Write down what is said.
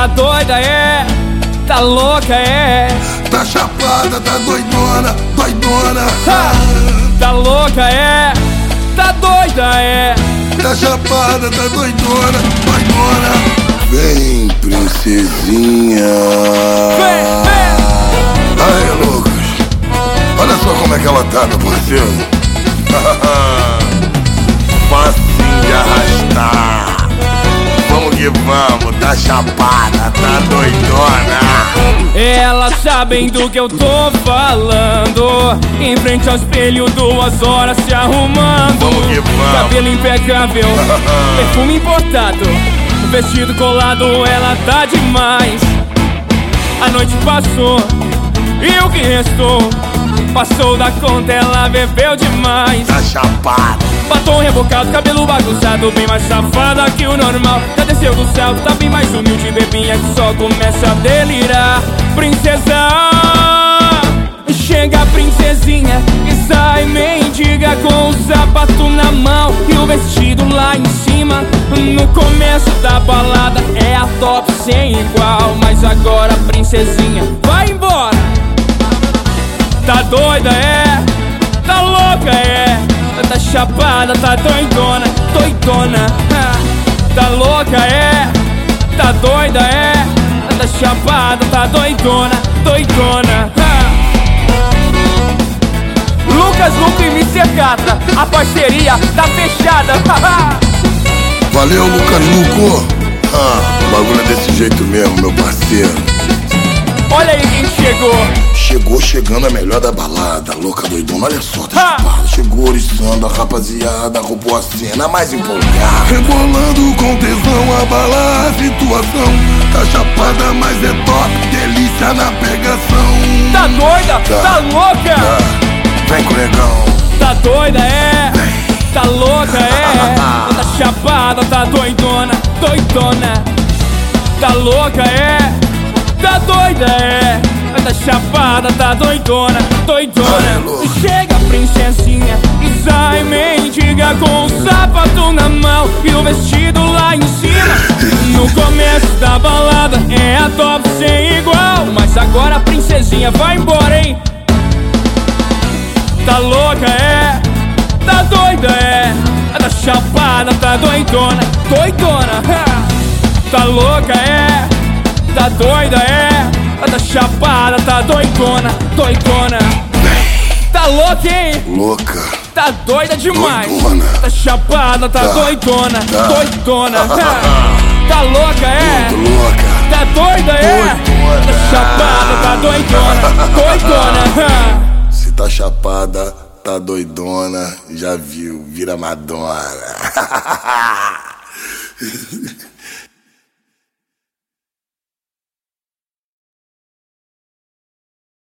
doida, é, tá louca, é, tá chapada, tá doidona, doidona. tá louca, é, tá doida, é, tá chapada, tá doidona, doidona. Vem, princesinha. Vem, vem. Ai, Lucas, olha só como é que ela tá, meu parceiro. Facinho de arrastar. Vamos que vamos, tá chapada, tá doidona. Elas sabem do que eu tô falando. Em frente ao espelho, 2 horas se arrumando. Vamos que vamos. Cabelo impecável, perfume importado, vestido colado, ela tá demais. A noite passou e o que restou passou da conta, ela bebeu demais. Tá chapada. Batom rebocado, cabelo bagunçado, bem mais safada que o normal. Já desceu do céu, tá bem mais humilde, bebinha que só começa a delirar. Princesa, chega a princesinha e sai mendiga com o sapato na mão e o vestido lá em cima. No começo da balada é a top sem igual, mas agora a princesinha vai embora. Tá doida, é, tá louca, é, tá chapada, tá doidona, doidona. Tá louca, é, tá doida, é, tá chapada, tá doidona, doidona. Lucas Luco e Mr. Catra, a parceria tá fechada. Valeu, Lucas Luco. O bagulho é desse jeito mesmo, meu parceiro. Olha aí quem chegou. Chegou chegando a melhor da balada, louca doidona, olha só, tá chapada. Chegou oriçando a rapaziada, roubou a cena mais empolgada. Rebolando com tesão, abalar a situação. Tá chapada, mas é top, delícia na pegação. Tá doida, tá louca. Vem com o negão. Tá doida, é, tá louca, é, tá chapada, tá doidona, doidona. Tá louca, é, tá doida, é, tá chapada, tá doidona, doidona. Chega a princesinha e sai mendiga com o sapato na mão e o vestido lá em cima. No começo da balada é a top sem igual, mas agora a princesinha vai embora, hein. Tá louca, é, tá doida, é, tá chapada, tá doidona, doidona. Tá louca, é, tá doida, é, tá chapada, tá doidona, doidona. Tá louca, hein? Louca. Tá doida demais. Doidona. Tá chapada, tá doidona, doidona. Tá louca, é? Muito louca. Tá doida, é? Doidona. Tá chapada, tá doidona, doidona. Se tá chapada, tá doidona, já viu, vira Madonna.